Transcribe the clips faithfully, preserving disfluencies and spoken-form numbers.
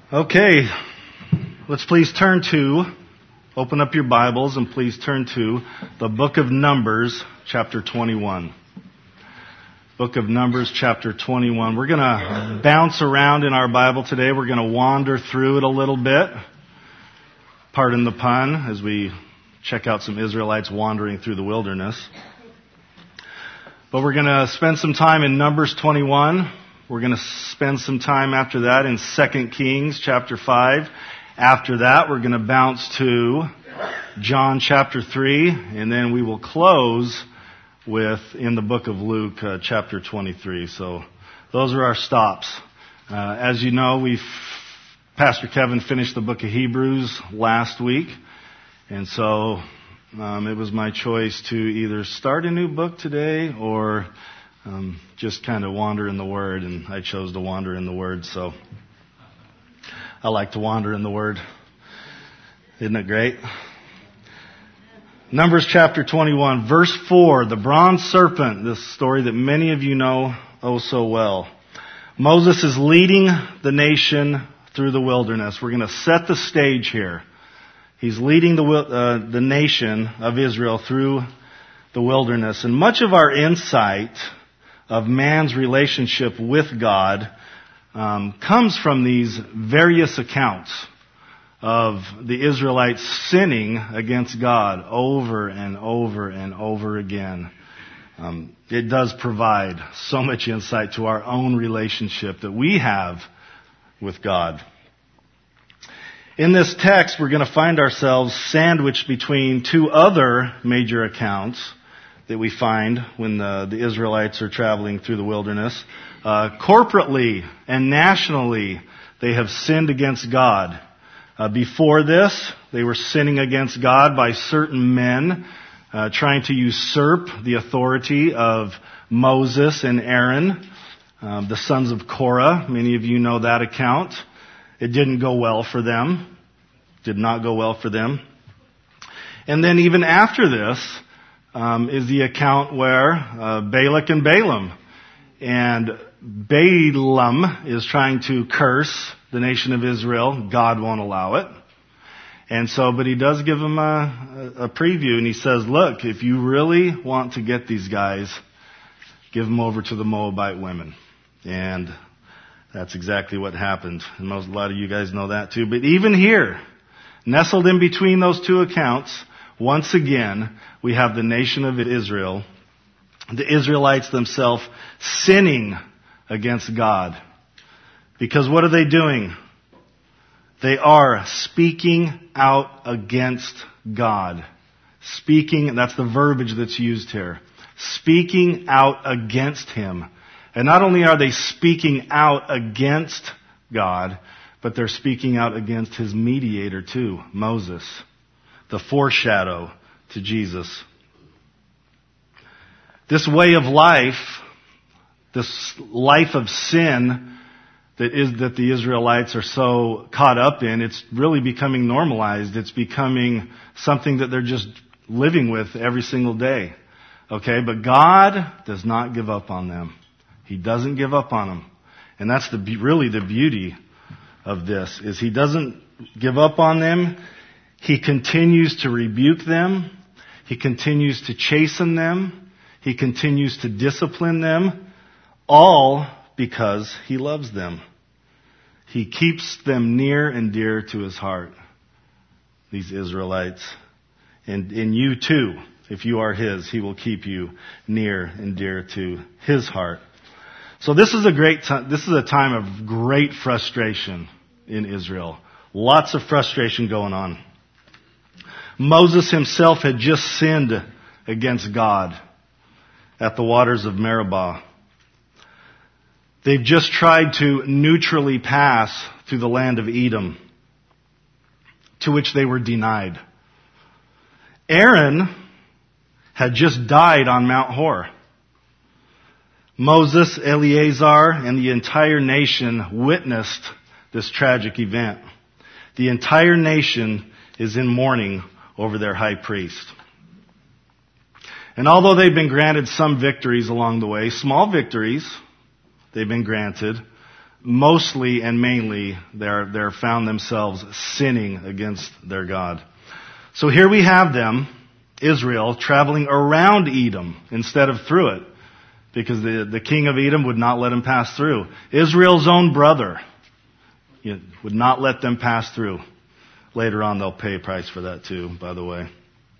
Okay, let's please turn to, open up your Bibles and please turn to the book of Numbers, chapter twenty-one. Book of Numbers, chapter twenty-one. We're going to bounce around in our Bible today. We're going to wander through it a little bit. Pardon the pun, as we check out some Israelites wandering through the wilderness. But we're going to spend some time in Numbers twenty-one. We're going to spend some time after that in Second Kings chapter five. After that, we're going to bounce to John chapter three, and then we will close with in the book of Luke uh, chapter twenty-three. So those are our stops. Uh, as you know, we Pastor Kevin finished the book of Hebrews last week, and so um, it was my choice to either start a new book today or Um, just kind of wander in the Word, and I chose to wander in the Word, so I like to wander in the Word. Isn't it great? Numbers chapter twenty-one, verse four, the bronze serpent, this story that many of you know oh so well. Moses is leading the nation through the wilderness. We're going to set the stage here. He's leading the uh, the nation of Israel through the wilderness, and much of our insight of man's relationship with God um, comes from these various accounts of the Israelites sinning against God over and over and over again. Um, it does provide so much insight to our own relationship that we have with God. In this text, we're going to find ourselves sandwiched between two other major accounts that we find when the, the Israelites are traveling through the wilderness. Uh, corporately and nationally, they have sinned against God. Uh, before this, they were sinning against God by certain men, uh, trying to usurp the authority of Moses and Aaron, um, the sons of Korah. Many of you know that account. It didn't go well for them. Did not go well for them. And then even after this, Um, is the account where uh, Balak and Balaam, and Balaam is trying to curse the nation of Israel. God won't allow it. And so, but he does give them a, a preview, and he says, look, if you really want to get these guys, give them over to the Moabite women. And that's exactly what happened. And most, a lot of you guys know that too. But even here, nestled in between those two accounts, once again, we have the nation of Israel, the Israelites themselves sinning against God. Because what are they doing? They are speaking out against God. Speaking, that's the verbiage that's used here. Speaking out against Him. And not only are they speaking out against God, but they're speaking out against His mediator too, Moses. The foreshadow to Jesus. This way of life, this life of sin that is that the Israelites are so caught up in, it's really becoming normalized. It's becoming something that they're just living with every single day. Okay, but God does not give up on them. He doesn't give up on them. And that's the really the beauty of this, is He doesn't give up on them. He continues to rebuke them. He continues to chasten them. He continues to discipline them, all because He loves them. He keeps them near and dear to His heart, these Israelites. And, and you too, if you are His, He will keep you near and dear to His heart. So this is a great time, this is a time of great frustration in Israel. Lots of frustration going on. Moses himself had just sinned against God at the waters of Meribah. They've just tried to neutrally pass through the land of Edom, to which they were denied. Aaron had just died on Mount Hor. Moses, Eleazar, and the entire nation witnessed this tragic event. The entire nation is in mourning over their high priest. And although they've been granted some victories along the way, small victories, they've been granted, mostly and mainly they're, they're found themselves sinning against their God. So here we have them, Israel, traveling around Edom instead of through it, because the, the king of Edom would not let them pass through. Israel's own brother would not let them pass through. Later on, they'll pay a price for that too, by the way.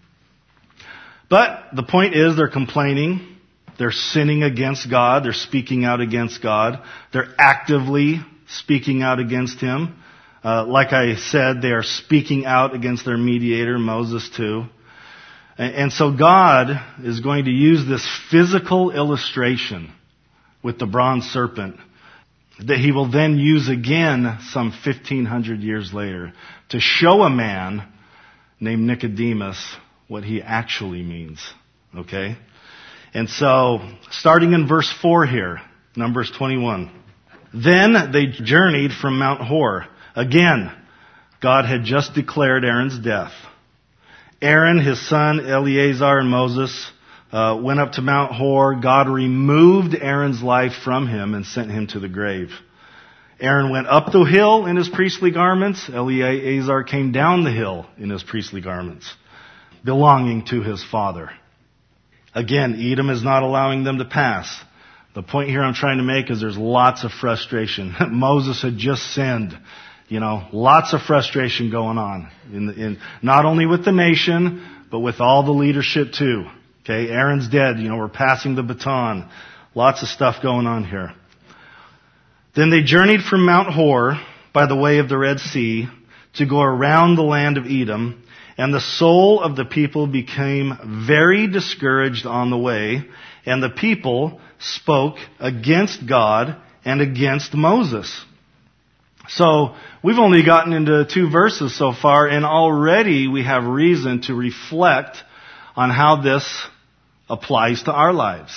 But the point is, they're complaining. They're sinning against God. They're speaking out against God. They're actively speaking out against Him. Uh, like I said, they are speaking out against their mediator, Moses, too. And, and so God is going to use this physical illustration with the bronze serpent that He will then use again some fifteen hundred years later to show a man named Nicodemus what he actually means. Okay? And so, starting in verse four here, Numbers twenty-one. Then they journeyed from Mount Hor. Again, God had just declared Aaron's death. Aaron, his son Eleazar, and Moses uh, went up to Mount Hor. God removed Aaron's life from him and sent him to the grave. Aaron went up the hill in his priestly garments. Eleazar came down the hill in his priestly garments, belonging to his father. Again, Edom is not allowing them to pass. The point here I'm trying to make is there's lots of frustration. Moses had just sinned. You know, lots of frustration going on. In, in not only with the nation, but with all the leadership too. Okay, Aaron's dead. You know, we're passing the baton. Lots of stuff going on here. Then they journeyed from Mount Hor by the way of the Red Sea to go around the land of Edom. And the soul of the people became very discouraged on the way, and the people spoke against God and against Moses. So, we've only gotten into two verses so far, and already we have reason to reflect on how this applies to our lives.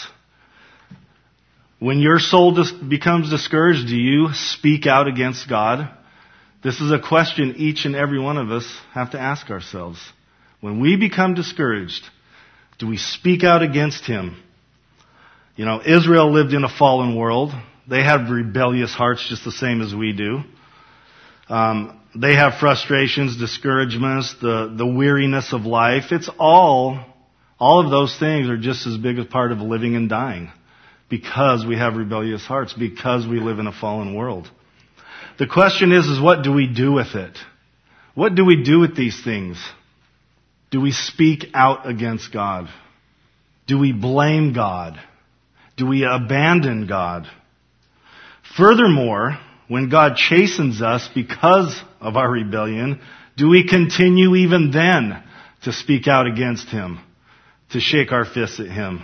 When your soul dis- becomes discouraged, do you speak out against God? This is a question each and every one of us have to ask ourselves. When we become discouraged, do we speak out against Him? You know, Israel lived in a fallen world. They have rebellious hearts just the same as we do. Um, they have frustrations, discouragements, the, the weariness of life. It's all, all of those things are just as big a part of living and dying because we have rebellious hearts, because we live in a fallen world. The question is, is what do we do with it? What do we do with these things? Do we speak out against God? Do we blame God? Do we abandon God? Furthermore, when God chastens us because of our rebellion, do we continue even then to speak out against Him, to shake our fists at Him?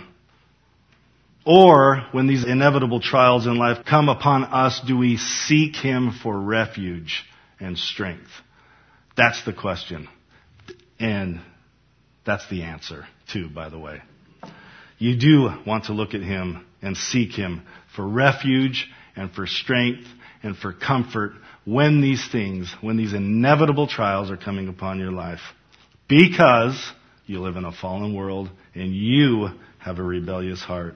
Or, when these inevitable trials in life come upon us, do we seek Him for refuge and strength? That's the question. And that's the answer, too, by the way. You do want to look at Him and seek Him for refuge and for strength and for comfort when these things, when these inevitable trials are coming upon your life. Because you live in a fallen world and you have a rebellious heart.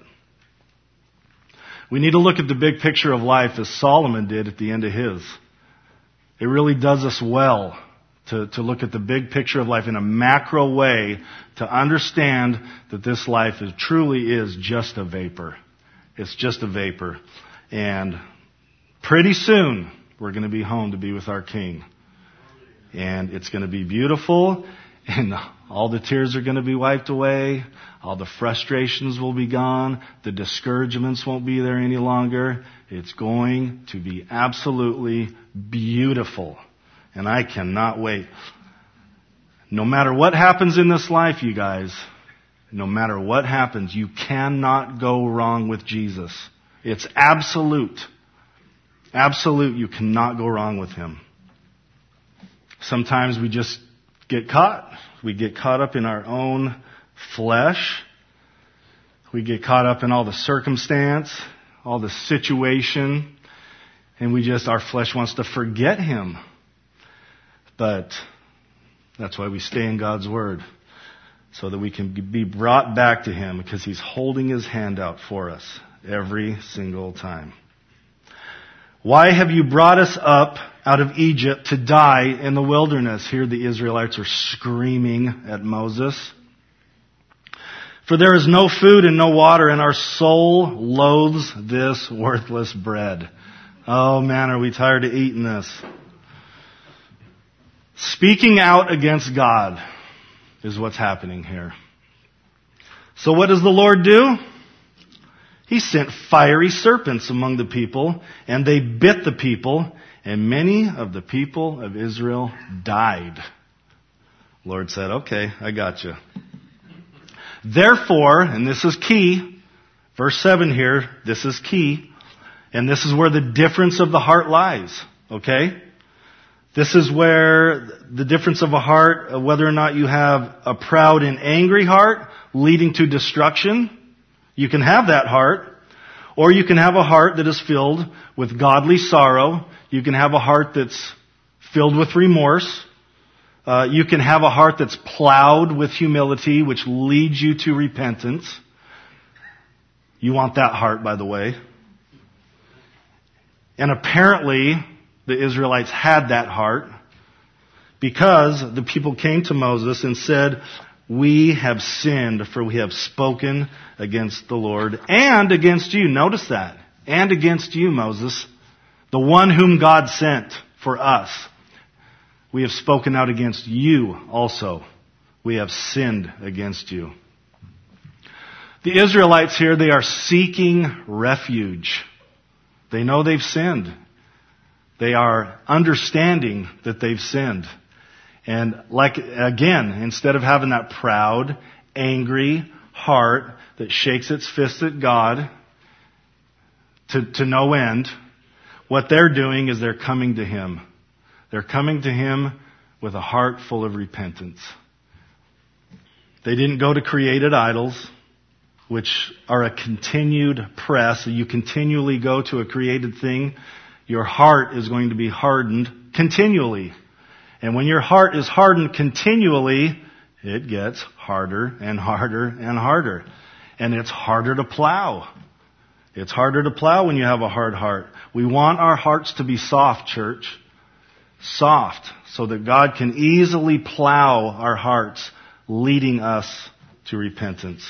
We need to look at the big picture of life as Solomon did at the end of his. It really does us well to, to look at the big picture of life in a macro way to understand that this life is truly is just a vapor. It's just a vapor. And pretty soon we're going to be home to be with our King. And it's going to be beautiful, and all the tears are going to be wiped away. All the frustrations will be gone. The discouragements won't be there any longer. It's going to be absolutely beautiful. And I cannot wait. No matter what happens in this life, you guys, no matter what happens, you cannot go wrong with Jesus. It's absolute. Absolute. You cannot go wrong with Him. Sometimes we just get caught. We get caught up in our own flesh. We get caught up in all the circumstance, all the situation, and we just, our flesh wants to forget Him. But that's why we stay in God's Word, so that we can be brought back to Him, because He's holding His hand out for us every single time. Why have you brought us up out of Egypt to die in the wilderness? Here the Israelites are screaming at Moses. For there is no food and no water, and our soul loathes this worthless bread. Oh man, are we tired of eating this? Speaking out against God is what's happening here. So what does the Lord do? He sent fiery serpents among the people, and they bit the people, and many of the people of Israel died. The Lord said, okay, I got you. Therefore, and this is key, verse seven here, this is key, and this is where the difference of the heart lies, okay? This is where the difference of a heart, whether or not you have a proud and angry heart leading to destruction, you can have that heart, or you can have a heart that is filled with godly sorrow. You can have a heart that's filled with remorse. Uh, you can have a heart that's plowed with humility, which leads you to repentance. You want that heart, by the way. And apparently, the Israelites had that heart because the people came to Moses and said, we have sinned, for we have spoken against the Lord and against you. Notice that. And against you, Moses, the one whom God sent for us. We have spoken out against you also. We have sinned against you. The Israelites here, they are seeking refuge. They know they've sinned. They are understanding that they've sinned. And like, again, instead of having that proud, angry heart that shakes its fist at God to, to no end, what they're doing is they're coming to Him. They're coming to Him with a heart full of repentance. They didn't go to created idols, which are a continued press. You continually go to a created thing. Your heart is going to be hardened continually. And when your heart is hardened continually, it gets harder and harder and harder. And it's harder to plow. It's harder to plow when you have a hard heart. We want our hearts to be soft, church. Soft, so that God can easily plow our hearts, leading us to repentance.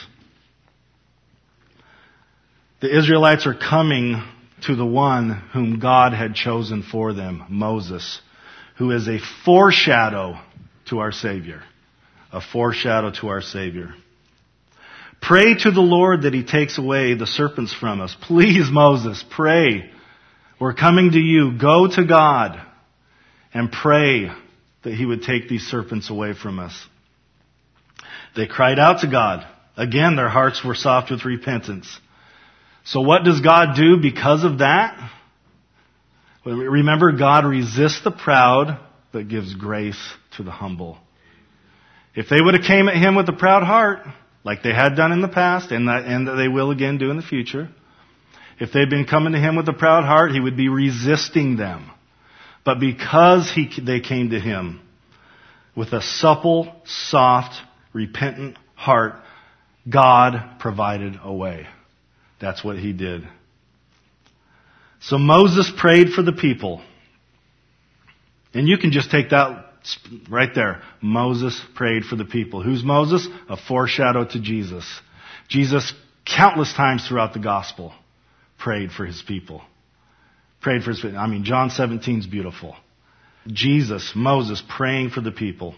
The Israelites are coming to the one whom God had chosen for them, Moses, who is a foreshadow to our Savior. A foreshadow to our Savior. Pray to the Lord that He takes away the serpents from us. Please, Moses, pray. We're coming to you. Go to God and pray that He would take these serpents away from us. They cried out to God. Again, their hearts were soft with repentance. So what does God do because of that? Remember, God resists the proud, but gives grace to the humble. If they would have came at Him with a proud heart, like they had done in the past, and that, and that they will again do in the future, if they'd been coming to Him with a proud heart, He would be resisting them. But because he, they came to Him with a supple, soft, repentant heart, God provided a way. That's what He did. So Moses prayed for the people. And you can just take that right there. Moses prayed for the people. Who's Moses? A foreshadow to Jesus. Jesus, countless times throughout the gospel, prayed for His people. Prayed for His people. I mean, John seventeen is beautiful. Jesus, Moses, praying for the people.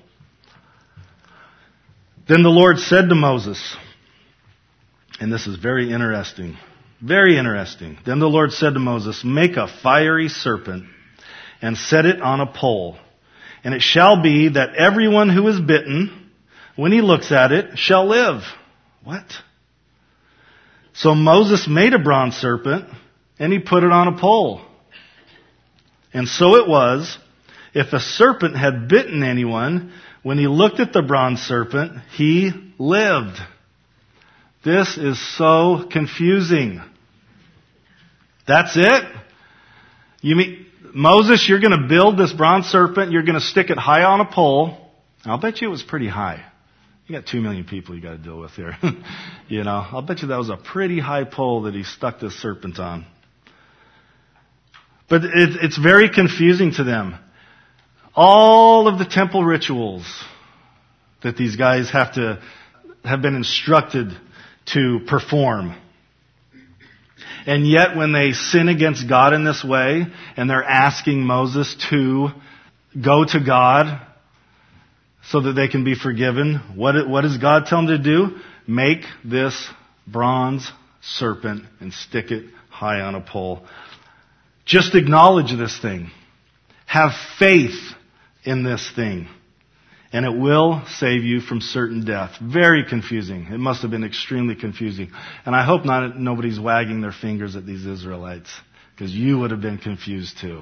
Then the Lord said to Moses, and this is very interesting, very interesting. Then the Lord said to Moses, make a fiery serpent and set it on a pole. And it shall be that everyone who is bitten, when he looks at it, shall live. What? So Moses made a bronze serpent and he put it on a pole. And so it was, if a serpent had bitten anyone, when he looked at the bronze serpent, he lived. This is so confusing. That's it? You mean, Moses, you're going to build this bronze serpent, you're going to stick it high on a pole. I'll bet you it was pretty high. You got two million people you got to deal with here. You know, I'll bet you that was a pretty high pole that he stuck this serpent on. But it, it's very confusing to them. All of the temple rituals that these guys have to have been instructed to perform. And yet when they sin against God in this way, and they're asking Moses to go to God so that they can be forgiven, what, what does God tell them to do? Make this bronze serpent and stick it high on a pole. Just acknowledge this thing. Have faith in this thing. And it will save you from certain death. Very confusing. It must have been extremely confusing. And I hope not nobody's wagging their fingers at these Israelites, because you would have been confused too.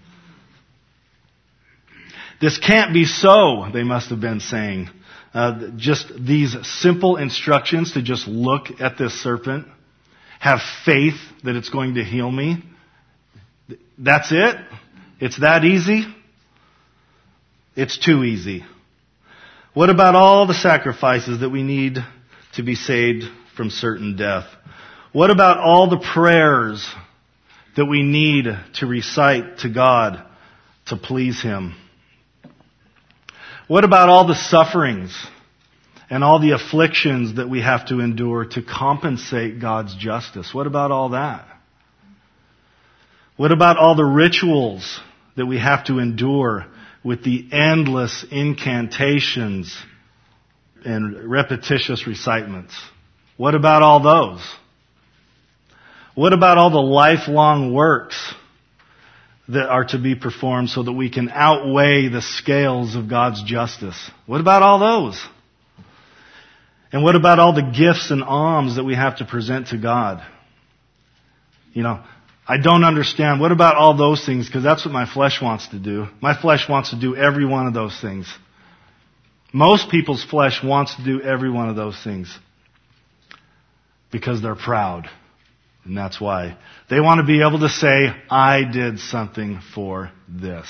This can't be so, they must have been saying. Uh, just these simple instructions to just look at this serpent, have faith that it's going to heal me. That's it? It's that easy? It's too easy. What about all the sacrifices that we need to be saved from certain death? What about all the prayers that we need to recite to God to please Him? What about all the sufferings and all the afflictions that we have to endure to compensate God's justice? What about all that? What about all the rituals that we have to endure with the endless incantations and repetitious recitements? What about all those? What about all the lifelong works that are to be performed so that we can outweigh the scales of God's justice? What about all those? And what about all the gifts and alms that we have to present to God? You know, I don't understand. What about all those things? Because that's what my flesh wants to do. My flesh wants to do every one of those things. Most people's flesh wants to do every one of those things because they're proud. And that's why. They want to be able to say, I did something for this.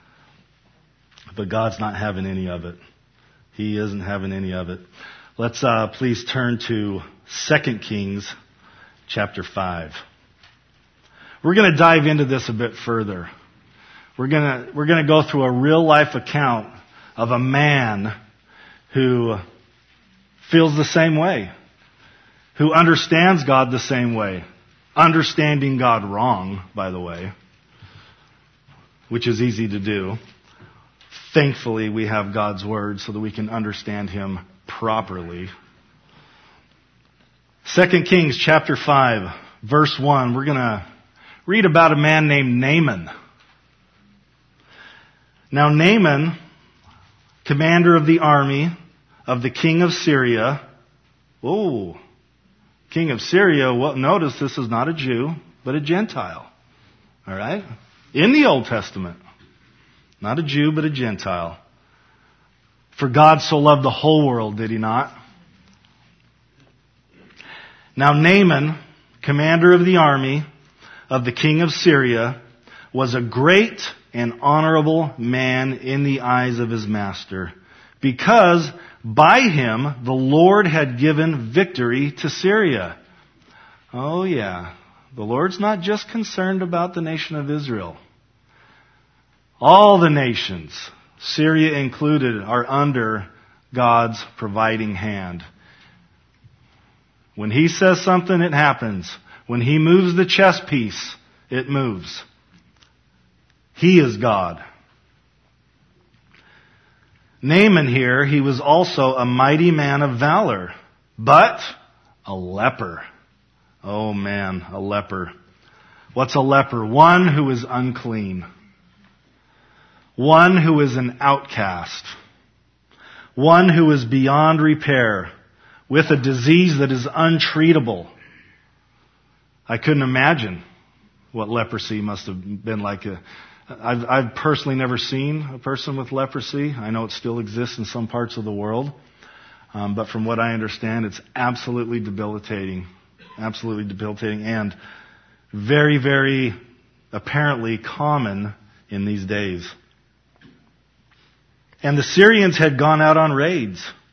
But God's not having any of it. He isn't having any of it. Let's uh, please turn to Second Kings chapter five. We're going to dive into this a bit further. We're going to, we're going to go through a real life account of a man who feels the same way, who understands God the same way, understanding God wrong, by the way, which is easy to do. Thankfully, we have God's Word so that we can understand Him properly. Second Kings chapter five, verse one, we're going to read about a man named Naaman. Now Naaman, commander of the army of the king of Syria. Oh, king of Syria. Well, notice this is not a Jew, but a Gentile. All right? In the Old Testament. Not a Jew, but a Gentile. For God so loved the whole world, did He not? Now Naaman, commander of the army of the king of Syria, was a great and honorable man in the eyes of his master, because by him the Lord had given victory to Syria. Oh yeah, the Lord's not just concerned about the nation of Israel. All the nations, Syria included, are under God's providing hand. When He says something, it happens. When He moves the chess piece, it moves. He is God. Naaman here, he was also a mighty man of valor, but a leper. Oh man, a leper. What's a leper? One who is unclean. One who is an outcast. One who is beyond repair, with a disease that is untreatable. I couldn't imagine what leprosy must have been like. I've, I've personally never seen a person with leprosy. I know it still exists in some parts of the world. Um, but from what I understand, it's absolutely debilitating. Absolutely debilitating and very, very apparently common in these days. And the Syrians had gone out on raids.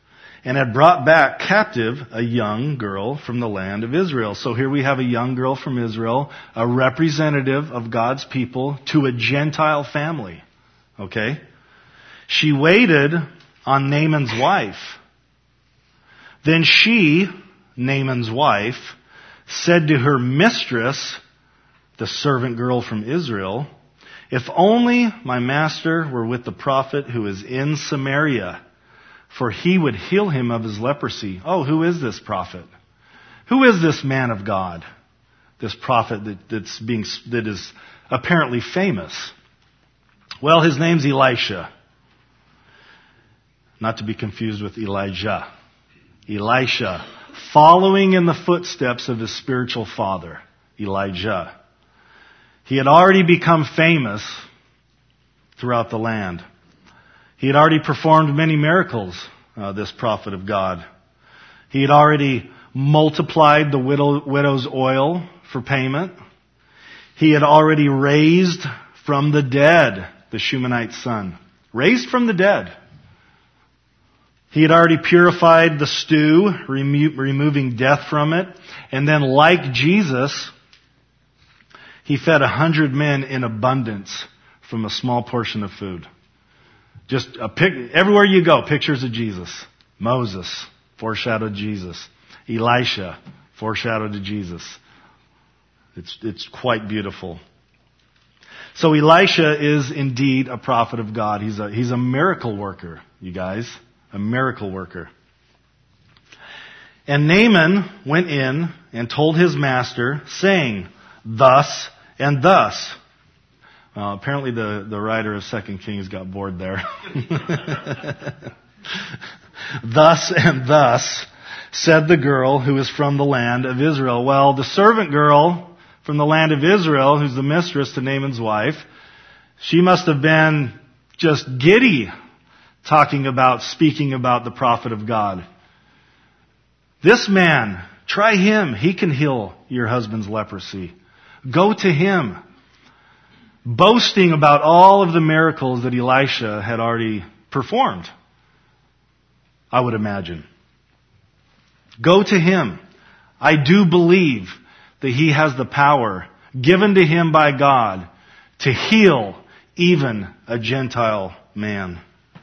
and had brought back captive a young girl from the land of Israel. So here we have a young girl from Israel, a representative of God's people to a Gentile family. Okay? She waited on Naaman's wife. Then she, Naaman's wife, said to her mistress, the servant girl from Israel, "If only my master were with the prophet who is in Samaria, for he would heal him of his leprosy." Oh, who is this prophet? Who is this man of God? This prophet that, that's being, that is apparently famous. Well, his name's Elisha. Not to be confused with Elijah. Elisha, following in the footsteps of his spiritual father, Elijah. He had already become famous throughout the land. He had already performed many miracles, uh, this prophet of God. He had already multiplied the widow, widow's oil for payment. He had already raised from the dead the Shunammite's son. Raised from the dead. He had already purified the stew, remo- removing death from it. And then, like Jesus, he fed a hundred men in abundance from a small portion of food. Just a pic, everywhere you go, pictures of Jesus. Moses, foreshadowed Jesus. Elisha, foreshadowed to Jesus. It's, it's quite beautiful. So Elisha is indeed a prophet of God. He's a, he's a miracle worker, you guys. A miracle worker. And Naaman went in and told his master, saying, "Thus and thus." Well, apparently the, the writer of Second Kings got bored there. "Thus and thus said the girl who is from the land of Israel." Well, the servant girl from the land of Israel, who's the mistress to Naaman's wife, she must have been just giddy talking about, speaking about the prophet of God. This man, try him. He can heal your husband's leprosy. Go to him. Boasting about all of the miracles that Elisha had already performed, I would imagine. Go to him. I do believe that he has the power given to him by God to heal even a Gentile man.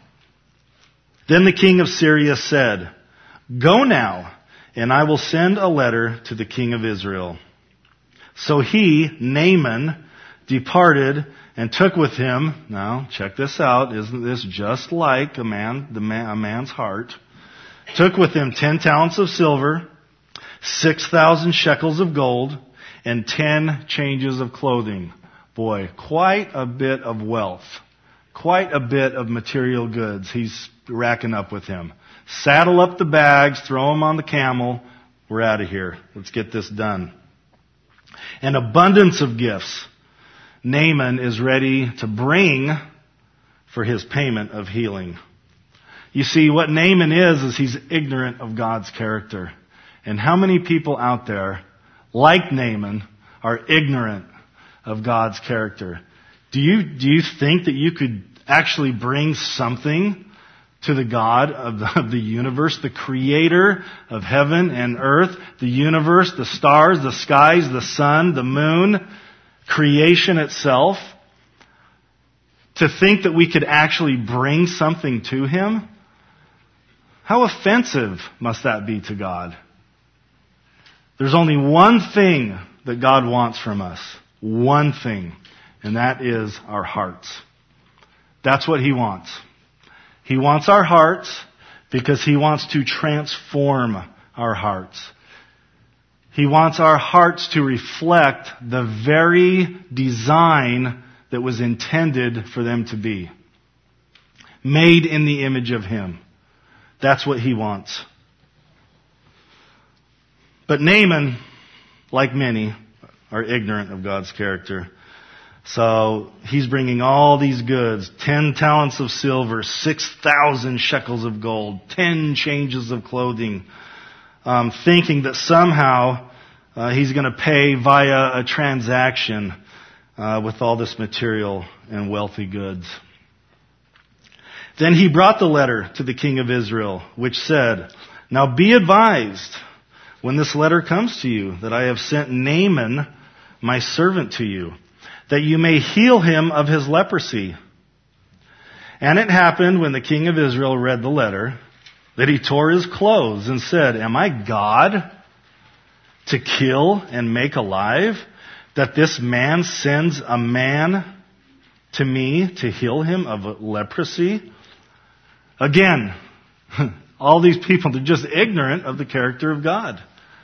Then the king of Syria said, "Go now, and I will send a letter to the king of Israel." So he, Naaman, departed and took with him, now check this out, isn't this just like a man, the man, a man's heart? Took with him ten talents of silver, six thousand shekels of gold, and ten changes of clothing. Boy, quite a bit of wealth. Quite a bit of material goods he's racking up with him. Saddle up the bags, throw them on the camel. We're out of here. Let's get this done. An abundance of gifts Naaman is ready to bring for his payment of healing. You see, what Naaman is, is he's ignorant of God's character. And how many people out there, like Naaman, are ignorant of God's character? Do you, do you think that you could actually bring something to the God of the, of the universe, the creator of heaven and earth, the universe, the stars, the skies, the sun, the moon, creation itself? To think that we could actually bring something to him? How offensive must that be to God? There's only one thing that God wants from us. One thing. And that is our hearts. That's what he wants. He wants our hearts because he wants to transform our hearts. He wants our hearts to reflect the very design that was intended for them to be. Made in the image of him. That's what he wants. But Naaman, like many, are ignorant of God's character. So he's bringing all these goods, ten talents of silver, six thousand shekels of gold, ten changes of clothing, um, thinking that somehow uh, he's going to pay via a transaction uh, with all this material and wealthy goods. Then he brought the letter to the king of Israel, which said, "Now be advised, when this letter comes to you, that I have sent Naaman, my servant, to you, that you may heal him of his leprosy." And it happened, when the king of Israel read the letter, that he tore his clothes and said, "Am I God to kill and make alive, that this man sends a man to me to heal him of leprosy?" Again, all these people, they're just ignorant of the character of God.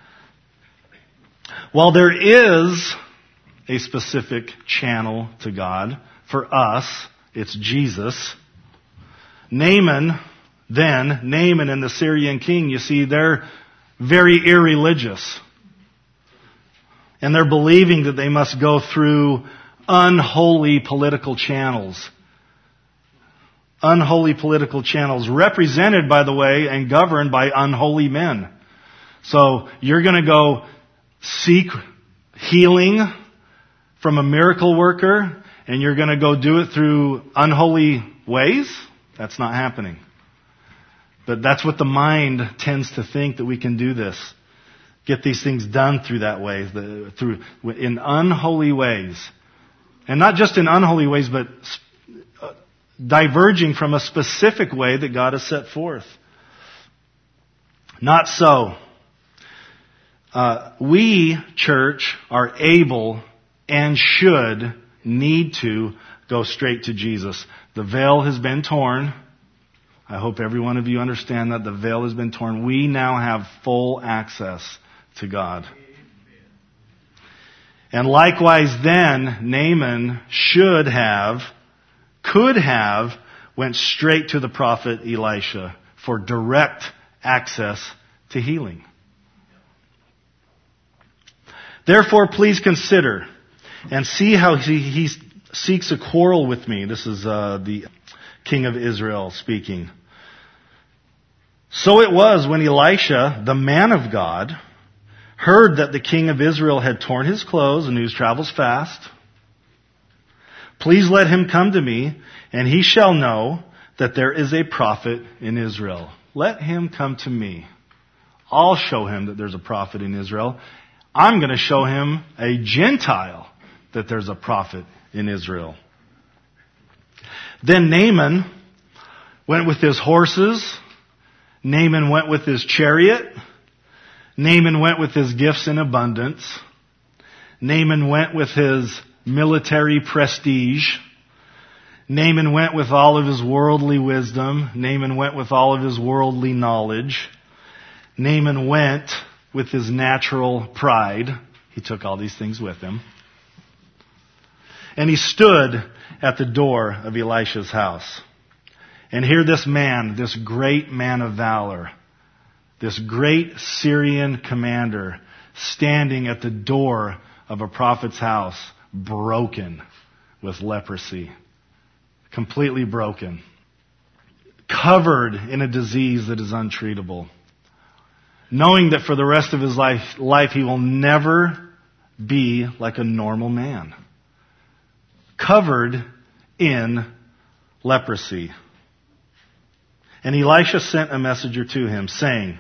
While there is a specific channel to God, for us, it's Jesus. Naaman, then, Naaman and the Syrian king, you see, they're very irreligious. And they're believing that they must go through unholy political channels. Unholy political channels, represented, by the way, and governed by unholy men. So you're going to go seek healing from a miracle worker, and you're going to go do it through unholy ways? That's not happening. But that's what the mind tends to think, that we can do this. Get these things done through that way, the, through in unholy ways. And not just in unholy ways, but uh, diverging from a specific way that God has set forth. Not so. Uh, we, church, are able and should need to go straight to Jesus. The veil has been torn. I hope every one of you understand that the veil has been torn. We now have full access to God. And likewise then, Naaman should have, could have, went straight to the prophet Elisha for direct access to healing. Therefore, please consider and see how he, he seeks a quarrel with me. This is uh, the king of Israel speaking. So it was when Elisha, the man of God, heard that the king of Israel had torn his clothes, and news travels fast. "Please let him come to me, and he shall know that there is a prophet in Israel." Let him come to me. I'll show him that there's a prophet in Israel. I'm going to show him, a Gentile, that there's a prophet in Israel. Then Naaman went with his horses. Naaman went with his chariot. Naaman went with his gifts in abundance. Naaman went with his military prestige. Naaman went with all of his worldly wisdom. Naaman went with all of his worldly knowledge. Naaman went with his natural pride. He took all these things with him. And he stood at the door of Elisha's house. And here this man, this great man of valor, this great Syrian commander, standing at the door of a prophet's house, broken with leprosy. Completely broken. Covered in a disease that is untreatable. Knowing that for the rest of his life, life he will never be like a normal man. Covered in leprosy. And Elisha sent a messenger to him, saying,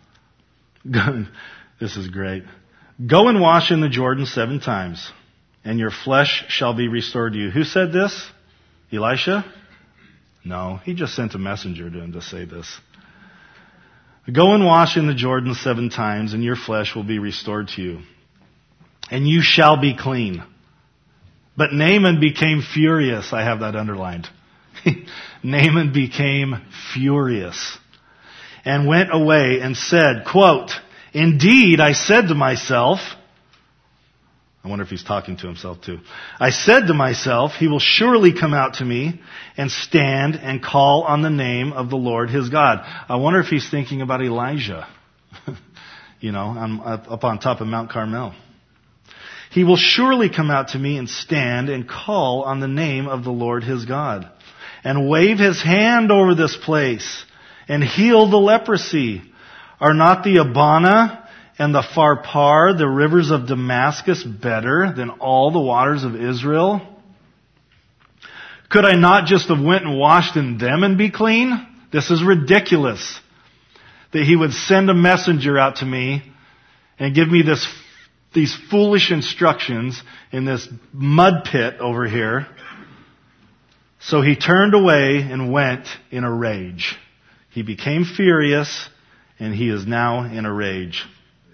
this is great, "Go and wash in the Jordan seven times, and your flesh shall be restored to you." Who said this? Elisha? No, he just sent a messenger to him to say this. "Go and wash in the Jordan seven times, and your flesh will be restored to you, and you shall be clean." But Naaman became furious. I have that underlined. Naaman became furious and went away and said, quote, "Indeed, I said to myself," I wonder if he's talking to himself too. "I said to myself, he will surely come out to me and stand and call on the name of the Lord his God." I wonder if he's thinking about Elijah, you know, up on top of Mount Carmel. "He will surely come out to me and stand and call on the name of the Lord his God, and wave his hand over this place and heal the leprosy. Are not the Abana and the Pharpar, the rivers of Damascus, better than all the waters of Israel? Could I not just have went and washed in them and be clean? This is ridiculous. That he would send a messenger out to me and give me this, these foolish instructions in this mud pit over here. So he turned away and went in a rage. He became furious, and he is now in a rage.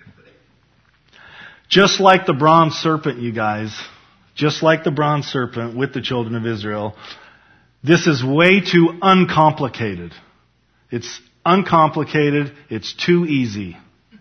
Just like the bronze serpent, you guys, just like the bronze serpent with the children of Israel, this is way too uncomplicated. It's uncomplicated. It's too easy.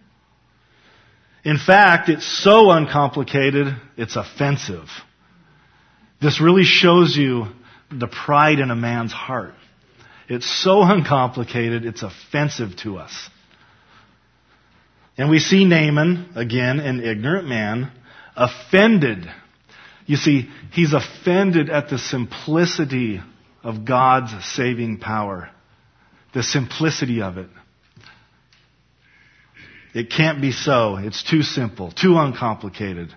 In fact, it's so uncomplicated, it's offensive. This really shows you the pride in a man's heart. It's so uncomplicated, it's offensive to us. And we see Naaman, again, an ignorant man, offended. You see, he's offended at the simplicity of God's saving power. The simplicity of it. It can't be so. It's too simple, too uncomplicated.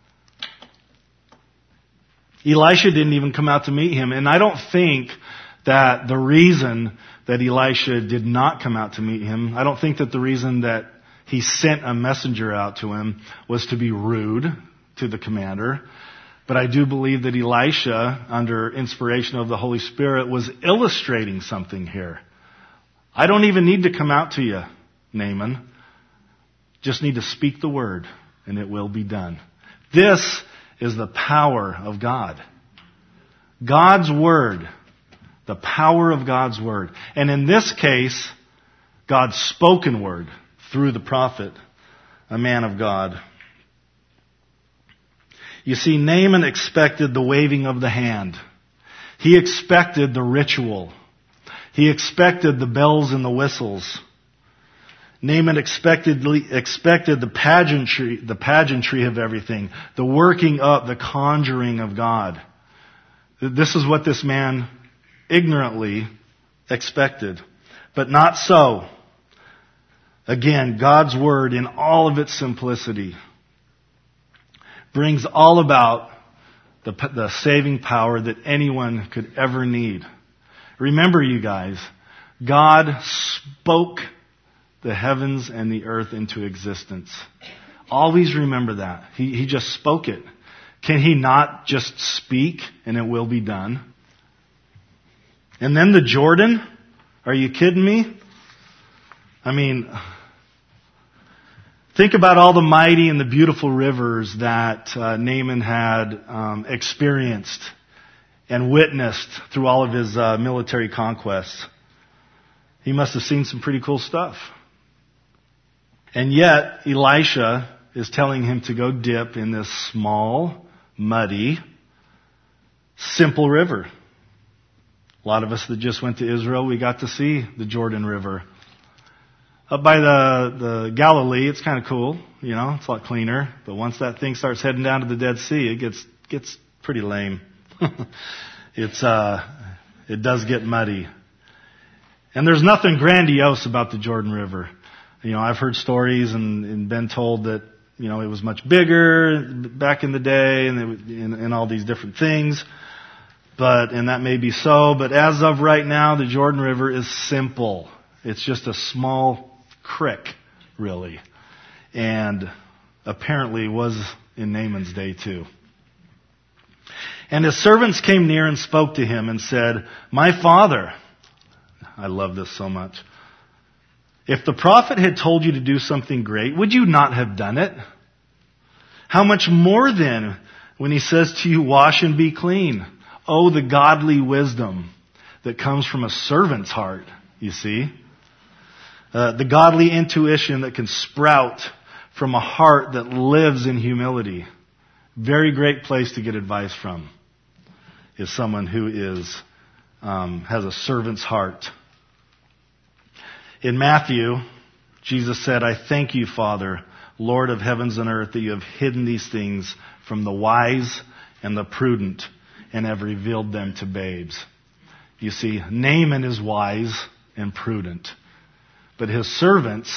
Elisha didn't even come out to meet him, and I don't think that the reason that Elisha did not come out to meet him, I don't think that the reason that he sent a messenger out to him was to be rude to the commander. But I do believe that Elisha, under inspiration of the Holy Spirit, was illustrating something here. I don't even need to come out to you, Naaman. Just need to speak the word, and it will be done. This is the power of God. God's word. The power of God's word. And in this case, God's spoken word through the prophet, a man of God. You see, Naaman expected the waving of the hand. He expected the ritual. He expected the bells and the whistles. Naaman expected, expected the pageantry, the pageantry of everything, the working up, the conjuring of God. This is what this man ignorantly expected. But not so. Again, God's word in all of its simplicity brings all about the, the saving power that anyone could ever need. Remember, you guys, God spoke the heavens and the earth into existence. Always remember that. He, he just spoke it. Can he not just speak and it will be done? And then the Jordan? Are you kidding me? I mean, think about all the mighty and the beautiful rivers that uh, Naaman had um, experienced and witnessed through all of his uh, military conquests. He must have seen some pretty cool stuff. And yet, Elisha is telling him to go dip in this small, muddy, simple river. A lot of us that just went to Israel, we got to see the Jordan River. Up by the, the Galilee, it's kind of cool, you know, it's a lot cleaner. But once that thing starts heading down to the Dead Sea, it gets gets pretty lame. it's uh, it does get muddy. And there's nothing grandiose about the Jordan River. You know, I've heard stories and, and been told that, you know, it was much bigger back in the day and, it, and, and all these different things. But, and that may be so, but as of right now, the Jordan River is simple. It's just a small creek, really. And apparently was in Naaman's day too. And his servants came near and spoke to him and said, "My father," I love this so much, "if the prophet had told you to do something great, would you not have done it? How much more then when he says to you, 'Wash and be clean'? Oh, the godly wisdom that comes from a servant's heart," you see. Uh, the godly intuition that can sprout from a heart that lives in humility. Very great place to get advice from is someone who is um, has a servant's heart. In Matthew, Jesus said, "I thank you, Father, Lord of heavens and earth, that you have hidden these things from the wise and the prudent and have revealed them to babes." You see, Naaman is wise and prudent, but his servants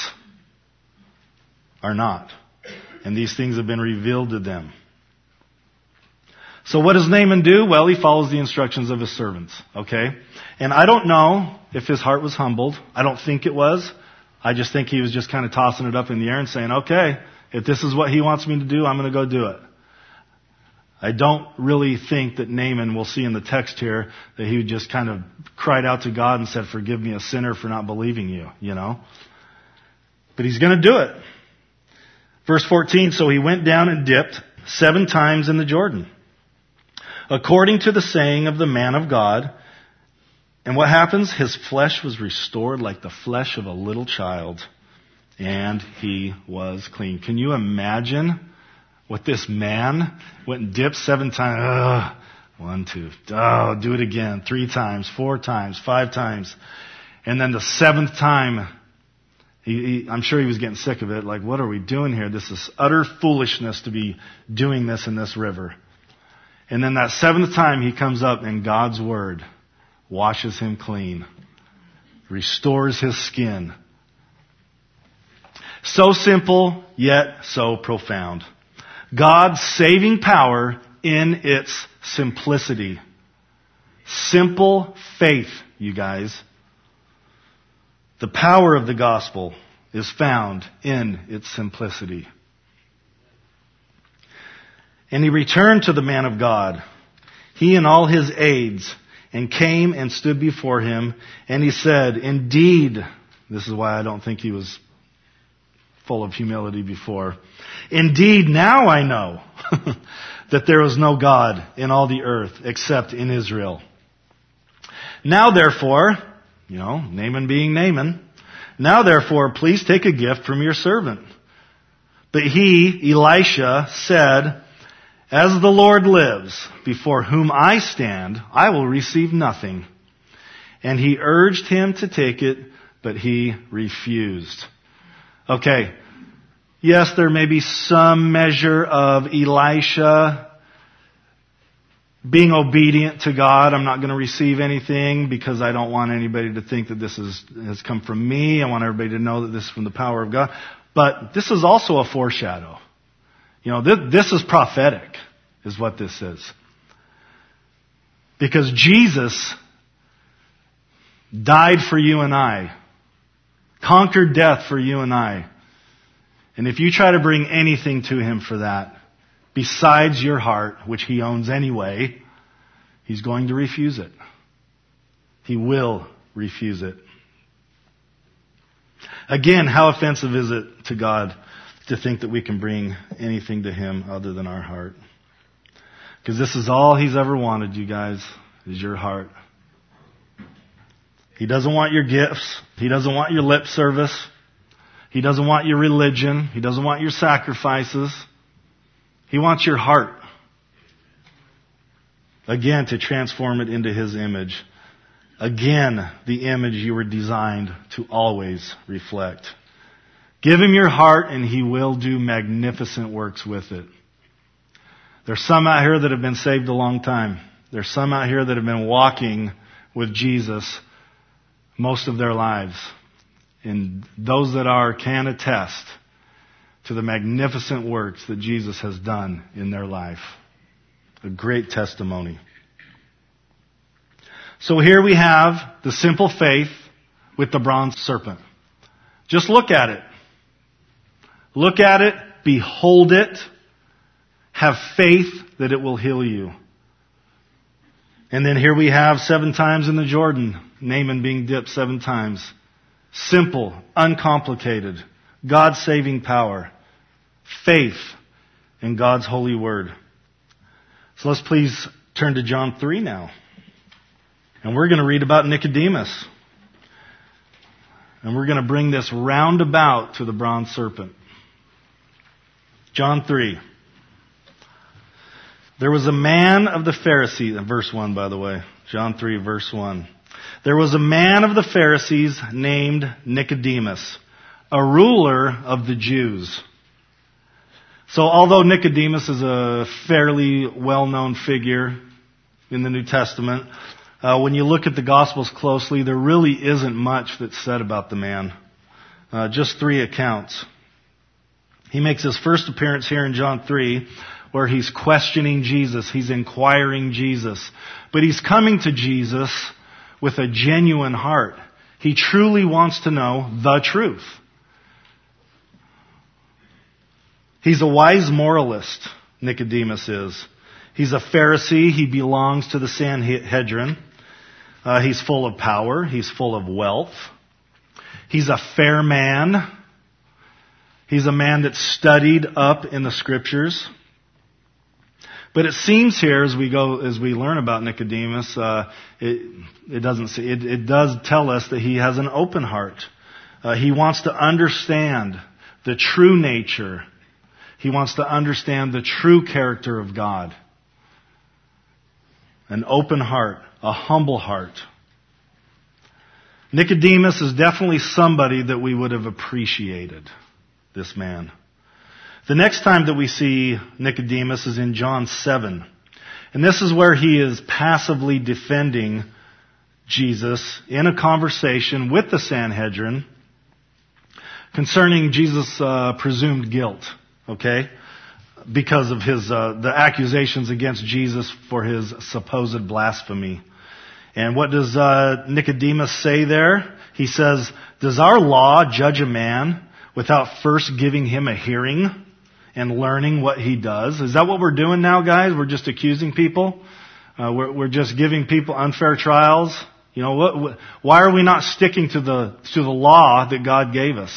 are not. And these things have been revealed to them. So what does Naaman do? Well, he follows the instructions of his servants, okay? And I don't know if his heart was humbled. I don't think it was. I just think he was just kind of tossing it up in the air and saying, okay, if this is what he wants me to do, I'm going to go do it. I don't really think that Naaman, we'll see in the text here, that he just kind of cried out to God and said, forgive me, a sinner, for not believing you, you know. But he's going to do it. Verse fourteen, so he went down and dipped seven times in the Jordan, according to the saying of the man of God. And what happens? His flesh was restored like the flesh of a little child, and he was clean. Can you imagine what this man went and dipped seven times? Ugh. One, two, oh, do it again. Three times, four times, five times. And then the seventh time, he, he, I'm sure he was getting sick of it. Like, what are we doing here? This is utter foolishness to be doing this in this river. And then that seventh time he comes up and God's word washes him clean, restores his skin. So simple, yet so profound. God's saving power in its simplicity. Simple faith, you guys. The power of the gospel is found in its simplicity. And he returned to the man of God, he and all his aides, and came and stood before him. And he said, indeed, this is why I don't think he was full of humility before. Indeed, now I know that there is no God in all the earth except in Israel. Now therefore, you know, Naaman being Naaman, now therefore, please take a gift from your servant. But he, Elisha, said, as the Lord lives, before whom I stand, I will receive nothing. And he urged him to take it, but he refused. Okay. Yes, there may be some measure of Elisha being obedient to God. I'm not going to receive anything because I don't want anybody to think that this is, has come from me. I want everybody to know that this is from the power of God. But this is also a foreshadow. You know, this, this is prophetic, is what this is. Because Jesus died for you and I, conquered death for you and I. And if you try to bring anything to him for that, besides your heart, which he owns anyway, he's going to refuse it. He will refuse it. Again, how offensive is it to God to think that we can bring anything to him other than our heart? Because this is all he's ever wanted, you guys, is your heart. He doesn't want your gifts. He doesn't want your lip service. He doesn't want your religion. He doesn't want your sacrifices. He wants your heart. Again, to transform it into his image. Again, the image you were designed to always reflect. Give him your heart and he will do magnificent works with it. There's some out here that have been saved a long time. There's some out here that have been walking with Jesus most of their lives. And those that are can attest to the magnificent works that Jesus has done in their life. A great testimony. So here we have the simple faith with the bronze serpent. Just look at it. Look at it, behold it, have faith that it will heal you. And then here we have seven times in the Jordan, Naaman being dipped seven times. Simple, uncomplicated, God's saving power, faith in God's holy word. So let's please turn to John three now. And we're going to read about Nicodemus. And we're going to bring this roundabout to the bronze serpent. John three. There was a man of the Pharisees, verse one by the way, John three verse one. There was a man of the Pharisees named Nicodemus, a ruler of the Jews. So although Nicodemus is a fairly well-known figure in the New Testament, uh, when you look at the Gospels closely, there really isn't much that's said about the man. Uh, just three accounts. He makes his first appearance here in John three where he's questioning Jesus, he's inquiring Jesus. But he's coming to Jesus with a genuine heart. He truly wants to know the truth. He's a wise moralist, Nicodemus is. He's a Pharisee. He belongs to the Sanhedrin. Uh, he's full of power. He's full of wealth. He's a fair man. He's a man that's studied up in the Scriptures. But it seems here, as we go, as we learn about Nicodemus, uh, it, it doesn't say, it, it does tell us that he has an open heart. Uh, he wants to understand the true nature. He wants to understand the true character of God. An open heart, a humble heart. Nicodemus is definitely somebody that we would have appreciated, this man. The next time that we see Nicodemus is in John seven. And this is where he is passively defending Jesus in a conversation with the Sanhedrin concerning Jesus' uh, presumed guilt, okay? Because of his uh, the accusations against Jesus for his supposed blasphemy. And what does uh, Nicodemus say there? He says, does our law judge a man without first giving him a hearing and learning what he does? Is that what we're doing now, guys? We're just accusing people? Uh, we're, we're just giving people unfair trials? You know, what, what, why are we not sticking to the to the law that God gave us?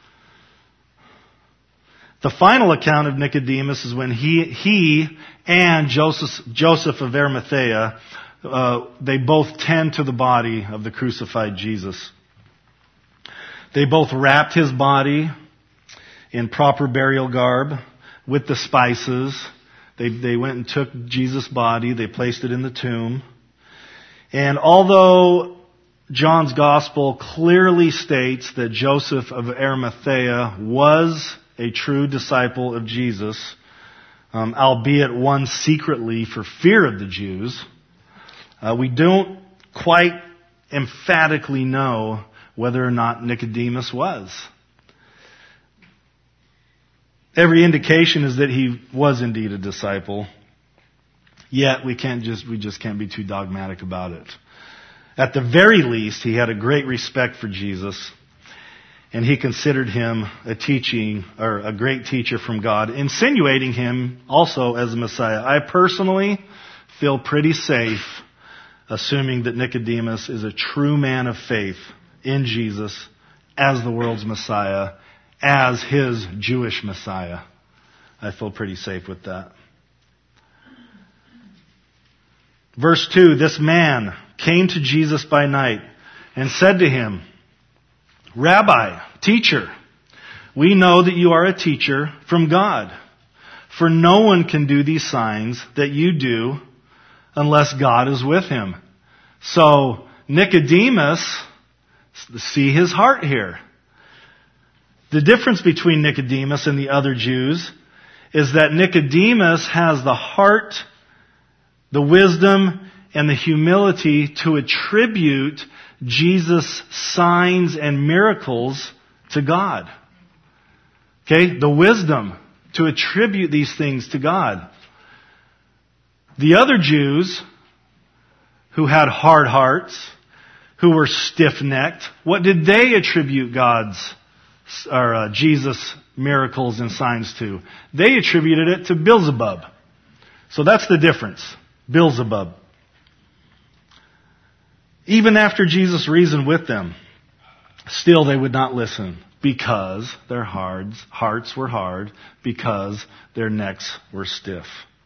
The final account of Nicodemus is when he he and Joseph, Joseph of Arimathea, uh, they both tend to the body of the crucified Jesus. They both wrapped his body in proper burial garb with the spices. They they went and took Jesus' body. They placed it in the tomb. And although John's Gospel clearly states that Joseph of Arimathea was a true disciple of Jesus, um, albeit one secretly for fear of the Jews, uh, we don't quite emphatically know whether or not Nicodemus was. Every indication is that he was indeed a disciple. Yet we can't just we just can't be too dogmatic about it. At the very least, he had a great respect for Jesus. And he considered him a teaching, or a great teacher from God, insinuating him also as a Messiah. I personally feel pretty safe assuming that Nicodemus is a true man of faith in Jesus as the world's Messiah, as his Jewish Messiah. I feel pretty safe with that. Verse two, this man came to Jesus by night and said to him, Rabbi, teacher, we know that you are a teacher from God, for no one can do these signs that you do unless God is with him. So Nicodemus, see his heart here. The difference between Nicodemus and the other Jews is that Nicodemus has the heart, the wisdom, and the humility to attribute Jesus' signs and miracles to God. Okay? The wisdom to attribute these things to God. The other Jews who had hard hearts, who were stiff-necked, what did they attribute God's or uh, Jesus' miracles and signs to? They attributed it to Beelzebub. So that's the difference. Beelzebub. Even after Jesus reasoned with them, still they would not listen because their hearts, hearts were hard, because their necks were stiff.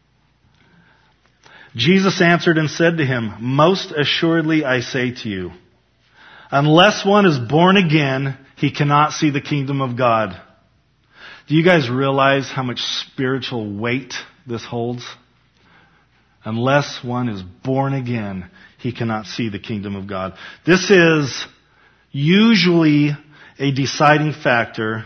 Jesus answered and said to him, most assuredly I say to you, unless one is born again, he cannot see the kingdom of God. Do you guys realize how much spiritual weight this holds? Unless one is born again, he cannot see the kingdom of God. This is usually a deciding factor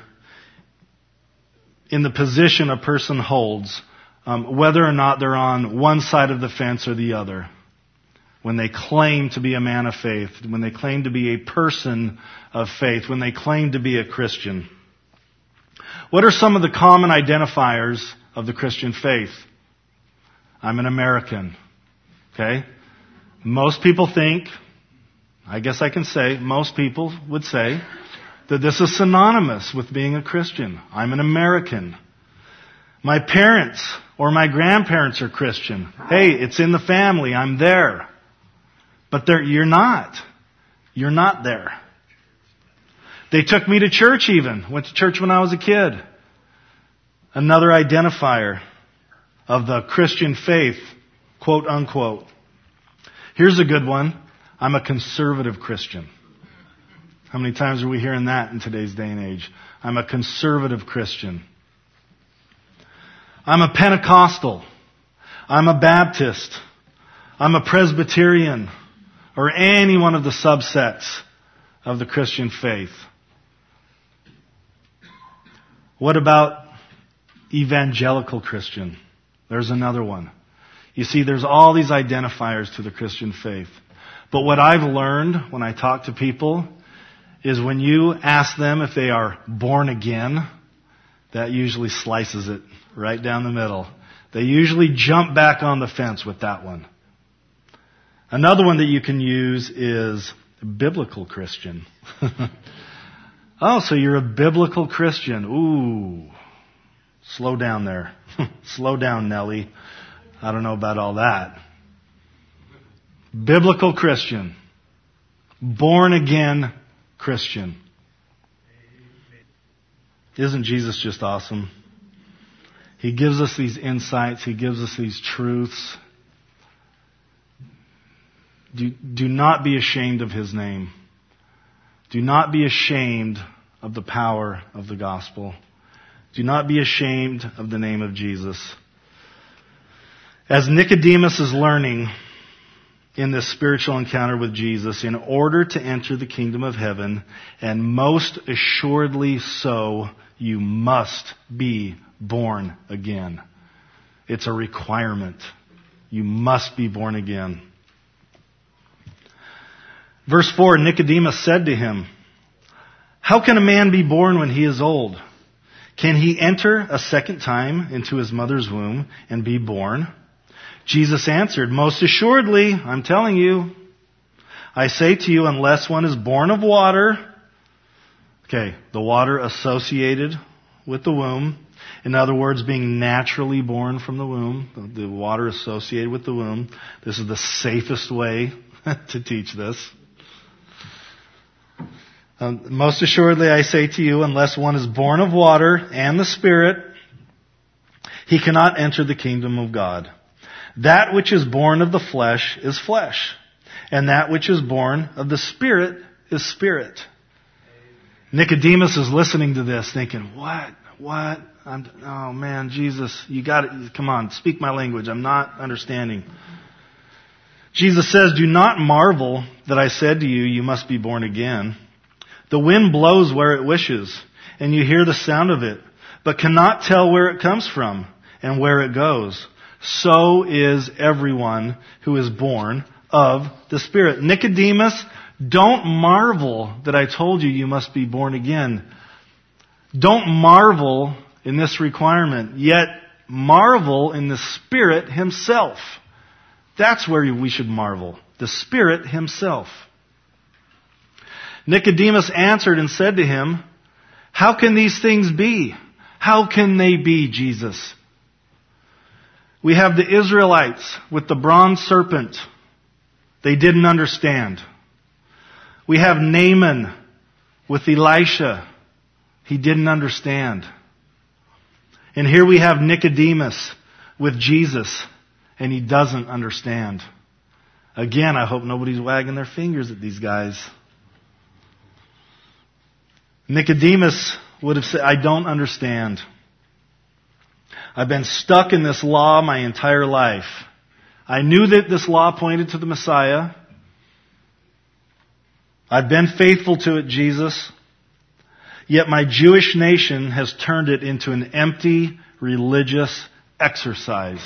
in the position a person holds, um, whether or not they're on one side of the fence or the other. When they claim to be a man of faith, when they claim to be a person of faith, when they claim to be a Christian. What are some of the common identifiers of the Christian faith. I'm an American. Okay? Most people think, I guess I can say, most people would say that this is synonymous with being a Christian. I'm an American. My parents or my grandparents are Christian. Hey, it's in the family. I'm there. But there, you're not. You're not there. They took me to church even. Went to church when I was a kid. Another identifier of the Christian faith, quote unquote. Here's a good one. I'm a conservative Christian. How many times are we hearing that in today's day and age? I'm a conservative Christian. I'm a Pentecostal. I'm a Baptist. I'm a Presbyterian. Or any one of the subsets of the Christian faith. What about evangelical Christian? There's another one. You see, there's all these identifiers to the Christian faith. But what I've learned when I talk to people is when you ask them if they are born again, that usually slices it right down the middle. They usually jump back on the fence with that one. Another one that you can use is biblical Christian. Oh, so you're a biblical Christian. Ooh. Slow down there. Slow down, Nellie. I don't know about all that. Biblical Christian. Born again Christian. Isn't Jesus just awesome? He gives us these insights. He gives us these truths. Do, do not be ashamed of His name. Do not be ashamed of the power of the gospel. Do not be ashamed of the name of Jesus. As Nicodemus is learning in this spiritual encounter with Jesus, in order to enter the kingdom of heaven, and most assuredly so, you must be born again. It's a requirement. You must be born again. Verse four, Nicodemus said to him, "How can a man be born when he is old? Can he enter a second time into his mother's womb and be born?" Jesus answered, "Most assuredly, I'm telling you, I say to you, unless one is born of water," okay, the water associated with the womb, in other words, being naturally born from the womb, the water associated with the womb. This is the safest way to teach this. Um, most assuredly, I say to you, unless one is born of water and the Spirit, he cannot enter the kingdom of God. That which is born of the flesh is flesh, and that which is born of the Spirit is spirit. Nicodemus is listening to this thinking, what? What? I'm, oh man, Jesus, you got it. Come on, speak my language. I'm not understanding. Jesus says, "Do not marvel that I said to you, you must be born again. The wind blows where it wishes, and you hear the sound of it, but cannot tell where it comes from and where it goes. So is everyone who is born of the Spirit." Nicodemus, don't marvel that I told you you must be born again. Don't marvel in this requirement, yet marvel in the Spirit Himself. That's where we should marvel. The Spirit Himself. Nicodemus answered and said to him, "How can these things be? How can they be, Jesus?" We have the Israelites with the bronze serpent. They didn't understand. We have Naaman with Elisha. He didn't understand. And here we have Nicodemus with Jesus, and he doesn't understand. Again, I hope nobody's wagging their fingers at these guys. Nicodemus would have said, "I don't understand. I've been stuck in this law my entire life. I knew that this law pointed to the Messiah. I've been faithful to it, Jesus. Yet my Jewish nation has turned it into an empty religious exercise.